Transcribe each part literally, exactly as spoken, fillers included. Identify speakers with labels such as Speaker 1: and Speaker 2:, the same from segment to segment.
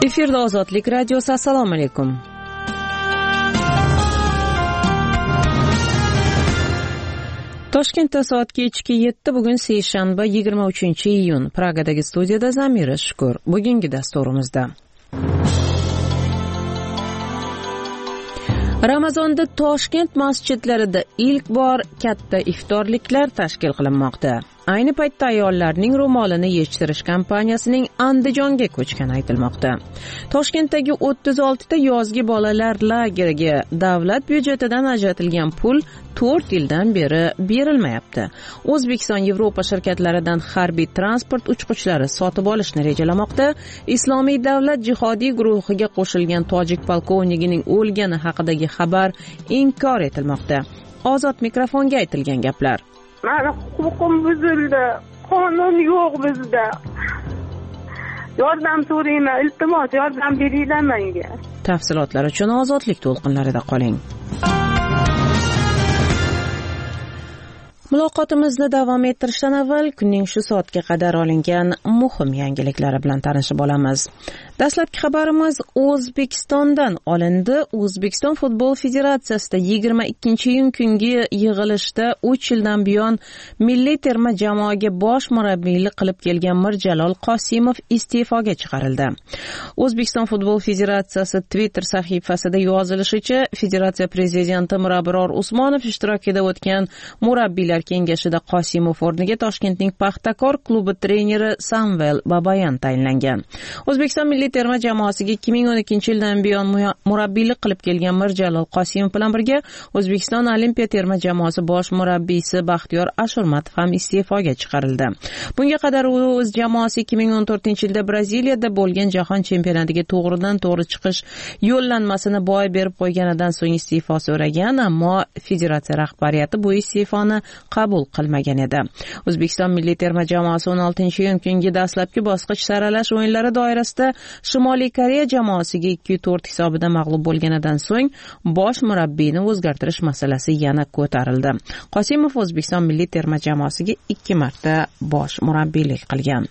Speaker 1: Efirda Ozodlik radiosi. Assalomu alaykum. Toshkentda soat kechki yetti, bugun seshanba yigirma uchinchi iyun. Pragadagi studiyada Zamira Shukur. Bugungi dasturimizda Ramazonda Toshkent masjidlarida ilk bor katta iftorliklar tashkil qilinmoqda. Ayni paytda ayollarning ro'molini yechtirish kampaniyasining Andijonga ko'chgani aytilmoqda. Toshkentdagi o'ttiz olti ta yozgi bolalar lageriga davlat byudjetidan ajratilgan pul to'rt yildan beri berilmayapti. O'zbekiston Yevropa shirkatlaridan harbiy transport uchqichlari sotib olishni rejalamoqda. Islomiy davlat jihodiy guruhiga qo'shilgan tojik polkovnigining o'lgani haqidagi xabar inkor etilmoqda. Ozod mikrofonga aytilgan gaplar.
Speaker 2: Mana huquqim buzildi. Qonun yo'q bizda. Yordam so'rayman, iltimos yordam beringlar menga.
Speaker 1: Tafsilotlar uchun Ozodlik to'lqinlarida qoling. Muloqotimizni davom ettirishdan avval kunning shu soatga qadar olingan muhim yangiliklari bilan tanishib olamiz. Dastlabki xabarimiz O'zbekistondan olindi. O'zbekiston Futbol Federatsiyasida yigirma ikkinchi iyun kungi yig'ilishda uch yildan buyon milliy terma jamoaga bosh murabbiylik qilib kelgan Mirjalol Qosimov iste'foga chiqarildi. O'zbekiston Futbol Federatsiyasi Twitter sahifasida yozilishicha, federatsiya prezidenti Mirabror Usmonov ishtirokida o'tgan murabbiylar kengashida Qosimov o'rniga Toshkentning Paxtakor klubi treneri Samvel Babayan tayinlangan. O'zbekiston milliy terma jamoasiga ikki ming o'n ikkinchi yildan buyon murabbiylik qilib kelgan Mirjalol Qosimov bilan birga O'zbekiston Olimpiya terma jamoasi bosh murabbiysi Baxtiyor Ashurmatov ham iste'foga chiqarildi. Bunga qadar u o'z jamoasi ikki ming o'n to'rtinchi yilda Braziliyada bo'lgan jahon chempionatiga to'g'ridan-to'g'ri chiqish yo'llanmasini boy berib qo'yganidan so'ng iste'fo so'ragan, ammo federatsiya rahbariyati bu iste'foni qabul qilmagan edi. O'zbekiston milliy terma jamoasi o'n oltinchi iyun kungi dastlabki bosqich saralash o'yinlari doirasida Shimoliy Koreya jamoasiga ikki to'rt hisobida mag'lub bo'lganidan so'ng bosh murabbiyni o'zgartirish masalasi yana ko'tarildi. Qosimov O'zbekiston milliy terma jamoasiga ikki marta bosh murabbiylik qilgan.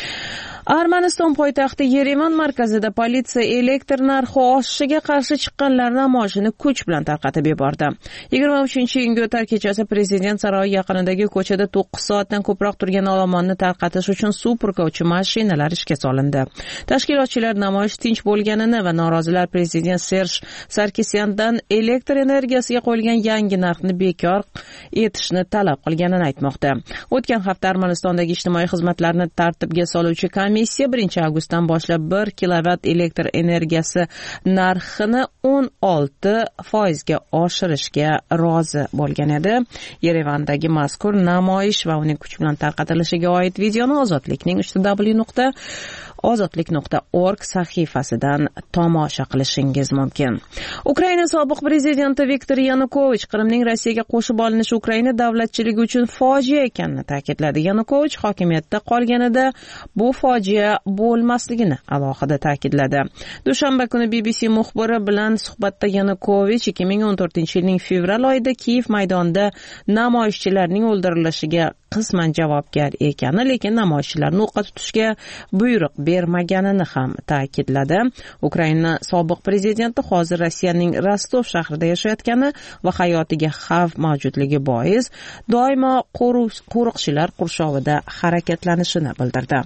Speaker 1: Armaniston poytaxti Yerevan markazida politsiya elektr narxi oshishiga qarshi chiqqanlar namoyishini kuch bilan tarqatib yubordi. yigirma uchinchi iyunga o'tar kechasi prezident saroyi yaqinidagi ko'chada to'qqiz soatdan ko'proq turgan olomonni tarqatish uchun suv purkovchi mashinalar ishga solindi. Tashkilotchilar namoyish tinch bo'lganini va norozilar prezident Serj Sarkisyandan elektr energiyasiga qo'yilgan yangi narxni bekor etishni talab qilganini aytmoqda. O'tgan hafta Armanistondagi ijtimoiy xizmatlarni tartibga soluvchi Komissiya birinchi avgustdan boshlab bir kilovatt elektr energiyasi narxini o'n olti foizga oshirishga rozi bo'lgan edi. Yerevandagi mazkur namoyish va uning kuch bilan tarqatilishiga oid videoni Ozodlikning w w w nuqta ozodlik nuqta org sahifasidan tomosha qilishingiz mumkin. Ukraina sobiq prezidenti Viktor Yanukovich Qrimning Rossiyaga qo'shib olinishi Ukraina davlatchiligi uchun fojia ekanini ta'kidladi. Yanukovich hokimiyatda qolganida bu fojia bo'lmasligini alohida ta'kidladi. Dushanba kuni B B C muxbiri bilan suhbatda Yanukovich ikki ming o'n to'rtinchi yilning fevral oyida Kiyev maydonida namoyishchilarning o'ldirilishiga qisman javobgar ekani, lekin namoyishchilarni o'qqa tutishga buyruq bermaganini ham ta'kidladi. Ukraina sobiq prezidenti hozir Rossiyaning Rostov shahrida yashayotgani va hayotiga xavf mavjudligi bois doimo qo'riqchilar qurshovida harakatlanishini bildirdi.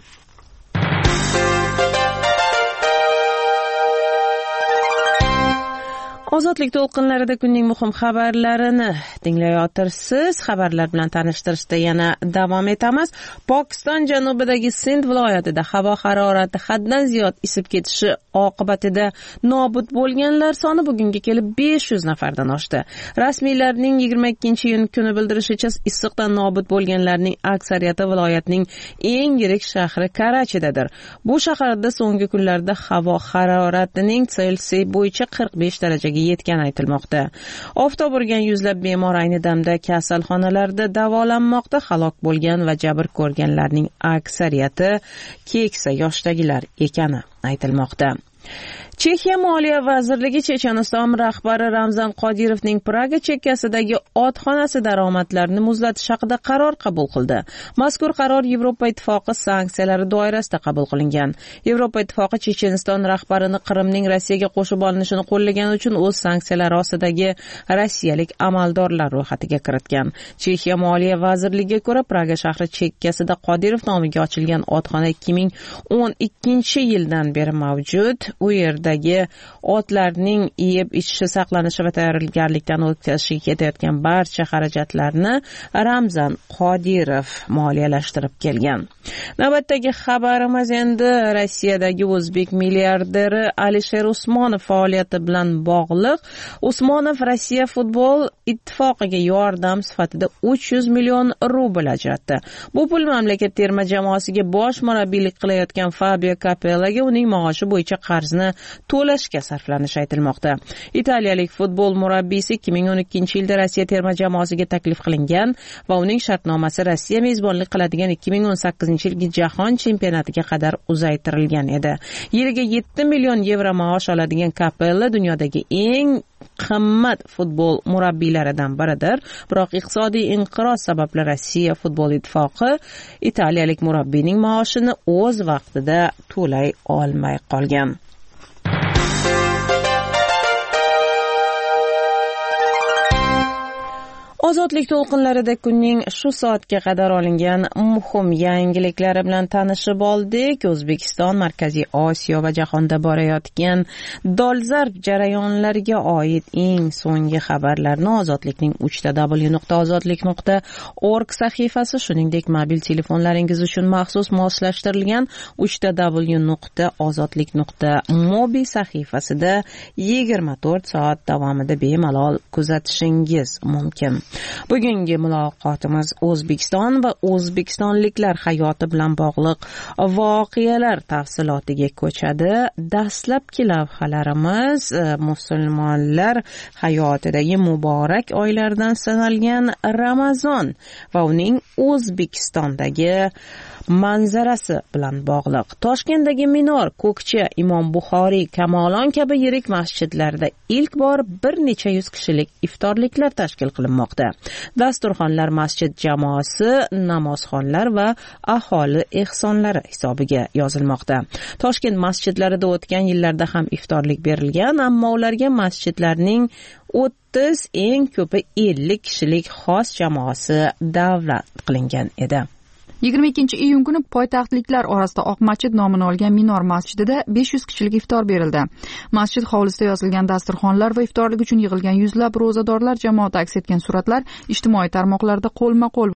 Speaker 1: Ozodlik to'lqinlarida kunning muhim xabarlarini tinglayotirsiz. Xabarlar bilan tanishtirishda yana davom etamiz. Pokiston janubidagi Sind viloyatida havo harorati haddan ziyod isib ketishi oqibatida nobud bo'lganlar soni bugunga kelib besh yuz nafardan oshdi. Rasmiylarning yigirma ikkinchi iyun kuni bildirishicha, issiqdan nobud bo'lganlarning aksariyati viloyatning eng yirik shahri Karachidadir. Bu shaharda so'nggi kunlarda havo haroratining Selsiy bo'yicha qirq besh darajaga yetgani aytilmoqda. Oftob urgan yuzlab bemor ayni damda kasalxonalarda davolanmoqda. Halok bo'lgan va jabr ko'rganlarning aksariyati keksa yoshdagilar ekani aytilmoqda. Chexiya Moliya vazirligi Checheniston rahbari Ramzan Qodirovning Praga chekkasidagi otxonasi daromadlarini muzlatish haqida qaror qabul qildi. Mazkur qaror Yevropa Ittifoqi sanksiyalari doirasida qabul qilingan. Yevropa Ittifoqi Checheniston rahbarini Qrimning Rossiyaga qo'shib olinishini qo'llagani uchun o'z sanksiyalari ostidagi rossiyalik amaldorlar ro'yxatiga kiritgan. Chexiya Moliya vazirligiga ko'ra, Praga shahri chekkasida Qodirov nomiga ochilgan otxona ikki ming o'n ikkinchi yildan beri mavjud. U yerda otlarning yeb ichishi, saqlanishi va tayyorgarlikdan o'tkazishiga ketayotgan barcha xarajatlarni Ramzan Qodirov moliyalashtirib kelgan. Navbatdagi xabarimiz endi Rossiyadagi o'zbek milliarderi Alisher Usmonov faoliyati bilan bog'liq. Usmonov Rossiya futbol ittifoqiga yordam sifatida uch yuz million rubl ajratdi. Bu pul mamlakat terma jamoasiga bosh murabbiylik qilayotgan Fabio Capelloga uning maoshi bo'yicha qarzni to'lashga sarflanishi aytilmoqda. Italiyalik futbol murabbiysi ikki ming o'n ikkinchi yilda Rossiya terma jamoasiga taklif qilingan va uning shartnomasi Rossiya mezbonlik qiladigan ikki ming o'n sakkizinchi yilgi jahon chempionatiga qadar uzaytirilgan edi. Yiliga yetti million yevro maosh oladigan Capello dunyodagi eng qimmat futbol murabbiylaridan biridir. Biroq iqtisodiy inqiroz sababli Rossiya futbol ittifoqi italiyalik murabbiyning maoshini o'z vaqtida to'lay olmay qolgan. Ozodlik to'lqinlarida kunning shu soatga qadar olingan muhim yangiliklari bilan tanishib oldik. O'zbekiston, Markaziy Osiyo va jahonda borayotgan dolzarb jarayonlarga oid eng so'nggi xabarlarni Ozodlikning uch w nuqta ozodlik nuqta org sahifasi, shuningdek mobil telefonlaringiz uchun maxsus moslashtirilgan uch w nuqta ozodlik nuqta mobi sahifasida yigirma to'rt soat davomida bemalol kuzatishingiz mumkin. Bugungi muloqotimiz O'zbekiston va o'zbekistonliklar hayoti bilan bog'liq voqealar tafsilotiga ko'chadi. Dastlabki lavhalarimiz musulmonlar hayotidagi muborak oylardan sanalgan Ramazon va uning O'zbekistondagi manzarasi bilan bog'liq. Toshkentdagi Minor, Ko'kcha, Imom Buxoriy, Kamolon kabi yirik masjidlarda ilk bor bir necha yuz kishilik iftorliklar tashkil qilinmoqda. Dasturxonlar masjid jamoasi, namozxonlar va aholi ehsonlari hisobiga yozilmoqda. Toshkent masjidlarida o'tgan yillarda ham iftorlik berilgan, ammo ularga masjidlarning o'ttiz, eng ko'pi ellik kishilik xos jamoasi da'vat qilingan edi.
Speaker 3: yigirma ikkinchi iyun kuni poytaxtliklar orasida Oq masjid nomini olgan Minor masjidida besh yuz kishilik iftor berildi. Masjid hovlisida yozilgan dasturxonlar va iftorlik uchun yig'ilgan yuzlab ro'zadorlar jamoati aks etgan suratlar ijtimoiy tarmoqlarda qo'lma-qo'l